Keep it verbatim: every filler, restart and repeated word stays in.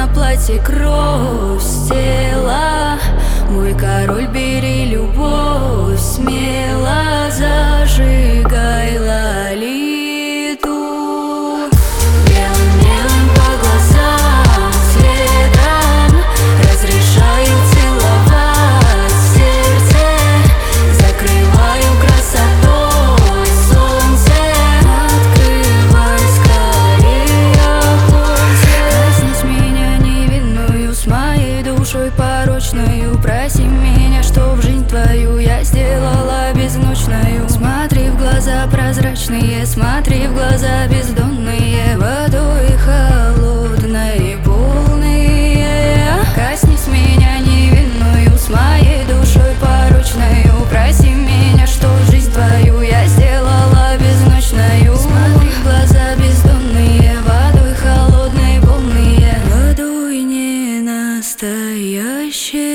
на платье кровь с тела. Мой король, бери любовь смело, зажигай лолиту. Белым-белым по глазам светом разрешаю целовать сердце. Закрываю красотой солнце. Открывай скорее оконце. Коснись меня невинную, с моей душой порочною. Проси меня, чтоб жизнь твою я сделала безночною. Смотри в глаза прозрачные, смотри в глаза бездонные, водой холодной полные. Коснись меня невинную, с моей душой порочною. Проси меня, чтоб жизнь твою я сделала безночною. Смотри в глаза бездонные, водой холодной полные, водой не настоящей.